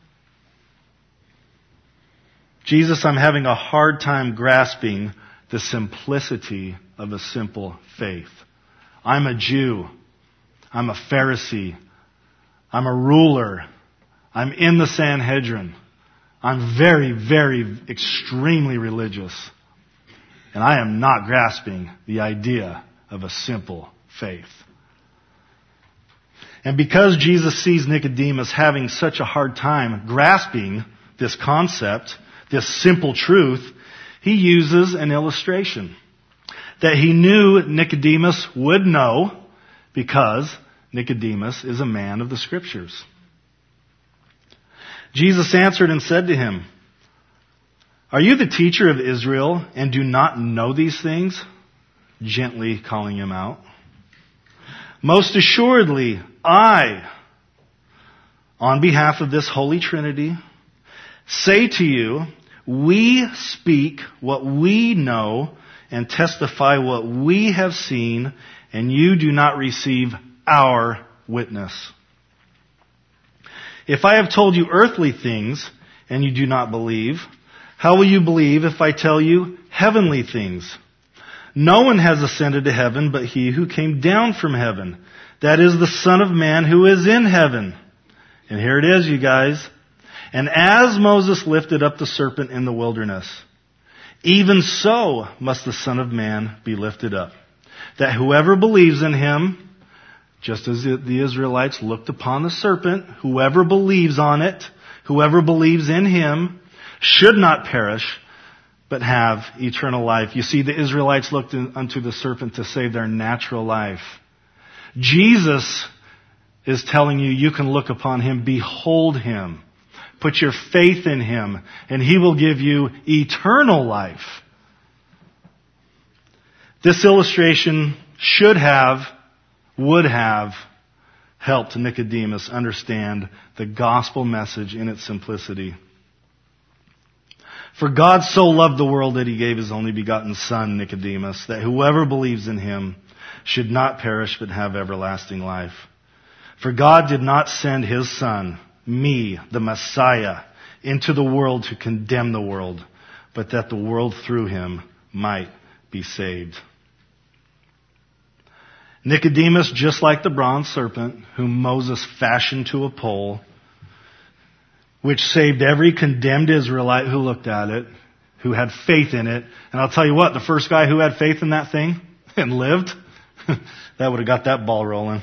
Jesus, I'm having a hard time grasping the simplicity of a simple faith. I'm a Jew. I'm a Pharisee. I'm a ruler. I'm in the Sanhedrin. I'm very, very, extremely religious. And I am not grasping the idea of a simple faith. And because Jesus sees Nicodemus having such a hard time grasping this concept, this simple truth, he uses an illustration that he knew Nicodemus would know because Nicodemus is a man of the Scriptures. Jesus answered and said to him, "Are you the teacher of Israel and do not know these things?" Gently calling him out. "Most assuredly, I, on behalf of this Holy Trinity, say to you, we speak what we know and testify what we have seen, and you do not receive our witness. If I have told you earthly things and you do not believe, how will you believe if I tell you heavenly things? No one has ascended to heaven but he who came down from heaven. That is the Son of Man who is in heaven." And here it is, you guys. "And as Moses lifted up the serpent in the wilderness, even so must the Son of Man be lifted up, that whoever believes in him," just as the Israelites looked upon the serpent, "whoever believes on it, whoever believes in him, should not perish, but have eternal life." You see, the Israelites looked unto the serpent to save their natural life. Jesus is telling you, you can look upon him, behold him, put your faith in him, and he will give you eternal life. This illustration should have, would have, helped Nicodemus understand the gospel message in its simplicity. "For God so loved the world that he gave his only begotten Son, Nicodemus, that whoever believes in him should not perish but have everlasting life. For God did not send his Son, me, the Messiah, into the world to condemn the world, but that the world through him might be saved." Nicodemus, just like the bronze serpent, whom Moses fashioned to a pole, which saved every condemned Israelite who looked at it, who had faith in it. And I'll tell you what, the first guy who had faith in that thing and lived, that would have got that ball rolling.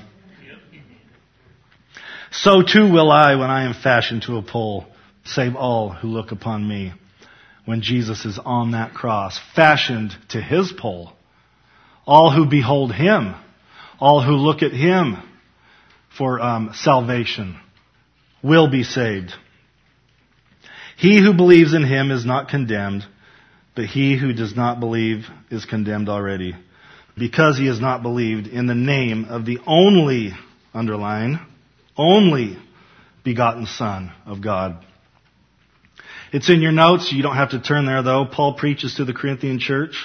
"So too will I, when I am fashioned to a pole, save all who look upon me." When Jesus is on that cross, fashioned to his pole, all who behold him, all who look at him for um, salvation, will be saved. "He who believes in him is not condemned, but he who does not believe is condemned already, because he has not believed in the name of the only," underline, only begotten Son of God. It's in your notes. You don't have to turn there, though. Paul preaches to the Corinthian church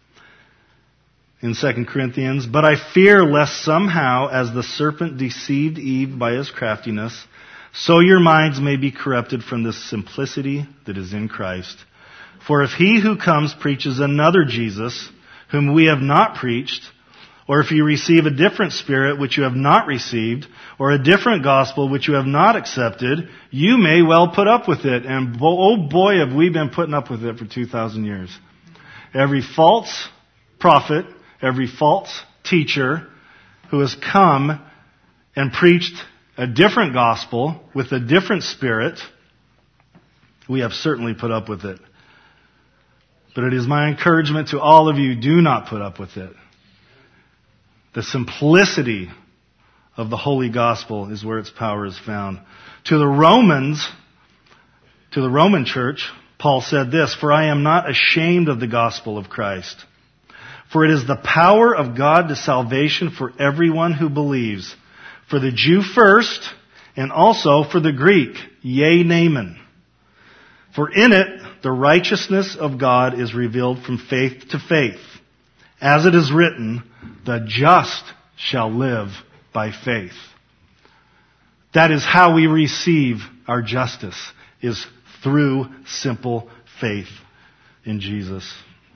in Second Corinthians, "But I fear lest somehow, as the serpent deceived Eve by his craftiness, so your minds may be corrupted from the simplicity that is in Christ. For if he who comes preaches another Jesus, whom we have not preached, or if you receive a different spirit which you have not received, or a different gospel which you have not accepted, you may well put up with it." And oh boy, have we been putting up with it for two thousand years. Every false prophet, every false teacher who has come and preached a different gospel with a different spirit, we have certainly put up with it. But it is my encouragement to all of you, do not put up with it. The simplicity of the holy gospel is where its power is found. To the Romans, to the Roman church, Paul said this, "For I am not ashamed of the gospel of Christ. For it is the power of God to salvation for everyone who believes, for the Jew first, and also for the Greek, yea, Naaman. For in it the righteousness of God is revealed from faith to faith. As it is written, the just shall live by faith." That is how we receive our justice, is through simple faith in Jesus.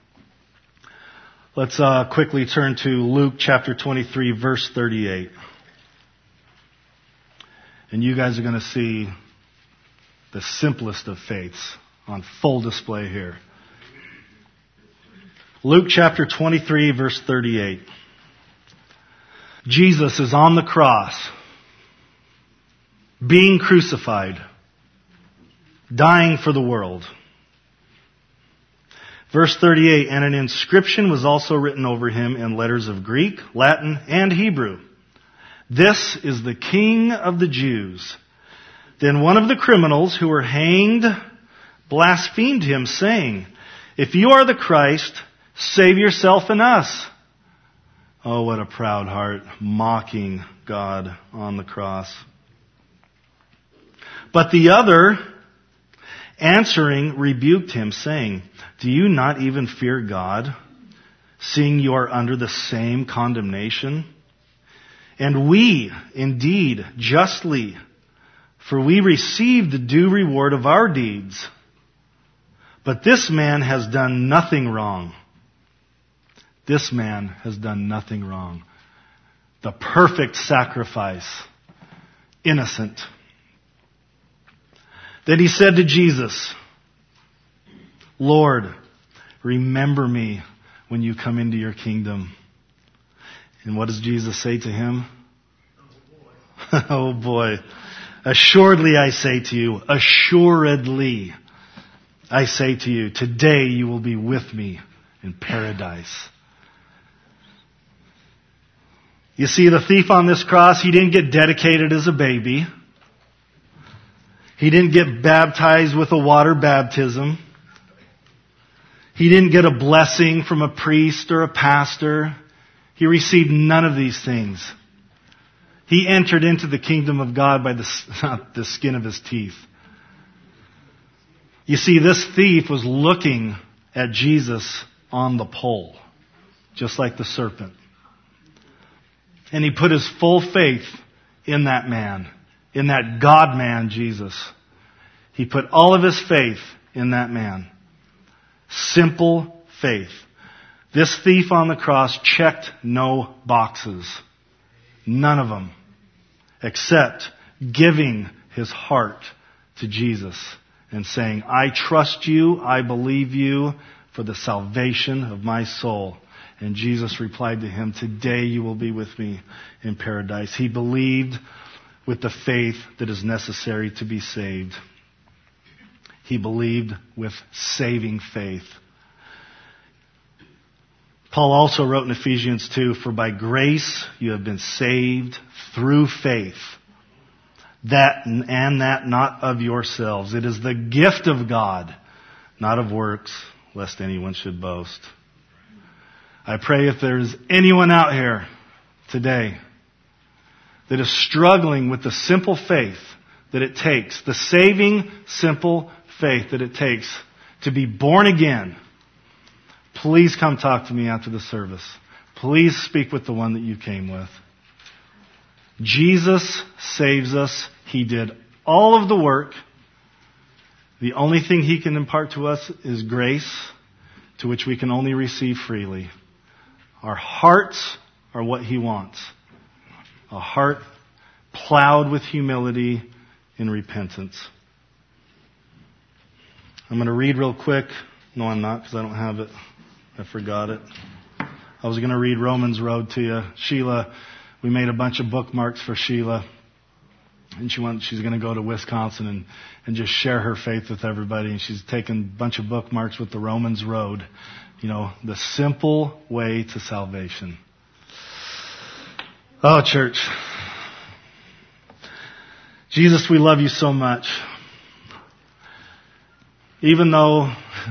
Let's uh, quickly turn to Luke chapter twenty-three, verse thirty-eight. And you guys are going to see the simplest of faiths on full display here. Luke chapter twenty-three, verse thirty-eight. Jesus is on the cross, being crucified, dying for the world. Verse thirty-eight, and an inscription was also written over him in letters of Greek, Latin, and Hebrew. This is the King of the Jews. Then one of the criminals who were hanged blasphemed him, saying, if you are the Christ, save yourself and us. Oh, what a proud heart, mocking God on the cross. But the other, answering, rebuked him, saying, do you not even fear God, seeing you are under the same condemnation? And we, indeed, justly, for we receive the due reward of our deeds. But this man has done nothing wrong. This man has done nothing wrong. The perfect sacrifice. Innocent. Then he said to Jesus, Lord, remember me when you come into your kingdom. And what does Jesus say to him? Oh boy. Oh boy. Assuredly I say to you, assuredly I say to you, today you will be with me in paradise. You see, the thief on this cross, he didn't get dedicated as a baby. He didn't get baptized with a water baptism. He didn't get a blessing from a priest or a pastor. He received none of these things. He entered into the kingdom of God by the, the skin of his teeth. You see, this thief was looking at Jesus on the pole, just like the serpent. And he put his full faith in that man, in that God-man, Jesus. He put all of his faith in that man. Simple faith. This thief on the cross checked no boxes. None of them. Except giving his heart to Jesus and saying, I trust you, I believe you for the salvation of my soul. And Jesus replied to him, today you will be with me in paradise. He believed with the faith that is necessary to be saved. He believed with saving faith. Paul also wrote in Ephesians two, for by grace you have been saved through faith. That and that not of yourselves. It is the gift of God, not of works, lest anyone should boast. I pray if there's anyone out here today that is struggling with the simple faith that it takes, the saving, simple faith that it takes to be born again, please come talk to me after the service. Please speak with the one that you came with. Jesus saves us. He did all of the work. The only thing He can impart to us is grace, to which we can only receive freely. Our hearts are what He wants. A heart plowed with humility and repentance. I'm going to read real quick. No, I'm not, because I don't have it. I forgot it. I was going to read Romans Road to you. Sheila, we made a bunch of bookmarks for Sheila. And she went, she's going to go to Wisconsin and, and just share her faith with everybody. And she's taken a bunch of bookmarks with the Romans Road. You know, the simple way to salvation. Oh, church. Jesus, we love you so much. Even though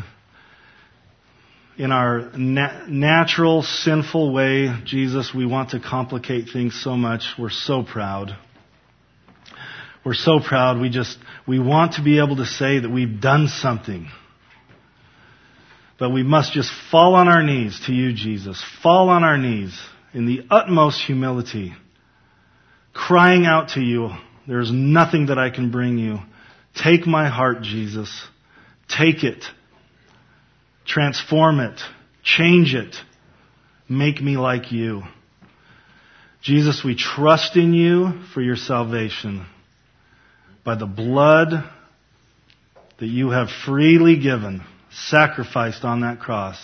in our na- natural, sinful way, Jesus, we want to complicate things so much, we're so proud. We're so proud. We just, we want to be able to say that we've done something. But we must just fall on our knees to you, Jesus. Fall on our knees in the utmost humility, crying out to you, there's nothing that I can bring you. Take my heart, Jesus. Take it. Transform it. Change it. Make me like you. Jesus, we trust in you for your salvation. by the blood that you have freely given, sacrificed on that cross,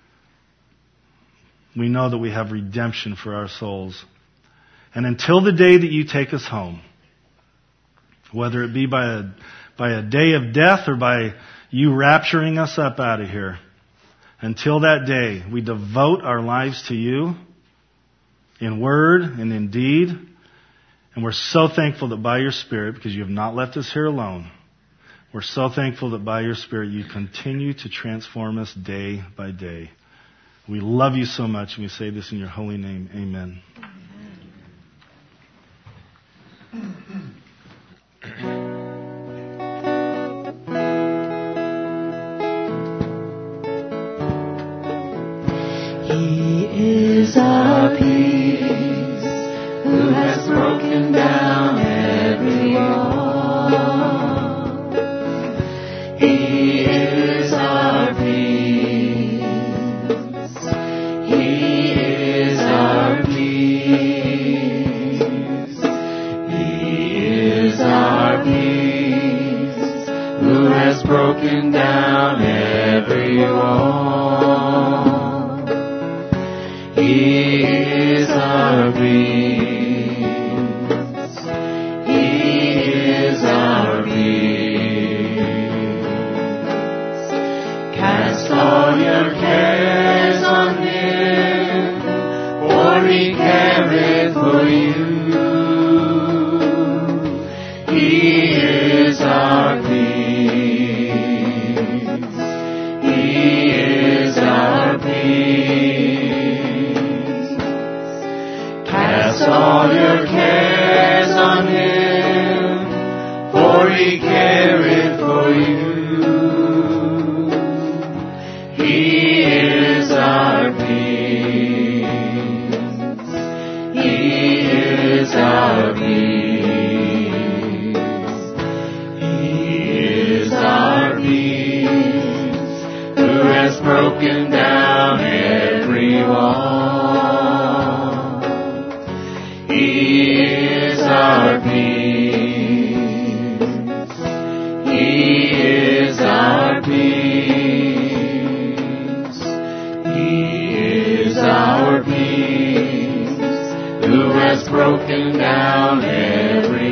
we know that we have redemption for our souls. And until the day that you take us home, whether it be by a, by a day of death or by you rapturing us up out of here, until that day, we devote our lives to you in word and in deed. And we're so thankful that by your Spirit, because you have not left us here alone, we're so thankful that by your Spirit you continue to transform us day by day. We love you so much, and we say this in your holy name. Amen. He is our peace, who has broken down every wall. He is our peace. He is our peace. He is our peace, who has broken down every wall. He is our peace. He is our peace. Cast all your cares on Him, for He careth for you. He is our peace. He is our peace. Cast all your cares on Him, for He careth for you. He is our peace. He is our peace. He is our peace, who has broken down every wall. He is our peace. He is our peace. He is our peace, who has broken down every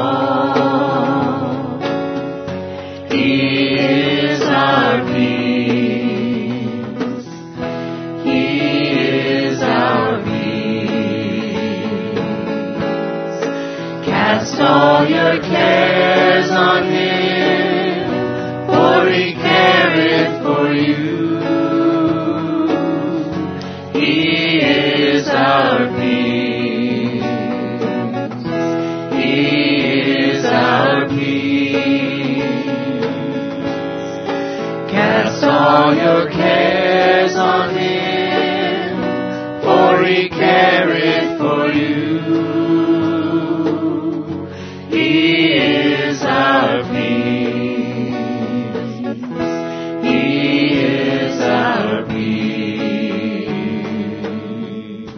wall. He is our peace. He is our peace. Cast all your cares on Him, for He careth for you. He is our peace. He is our peace. Cast all your cares on Him, for He careth for you. He is our peace. He is our peace.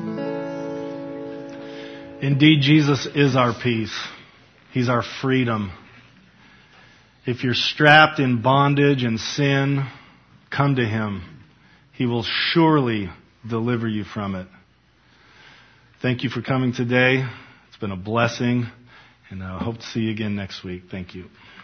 Indeed, Jesus is our peace. He's our freedom. If you're strapped in bondage and sin, come to Him. He will surely deliver you from it. Thank you for coming today. It's been a blessing, and I hope to see you again next week. Thank you.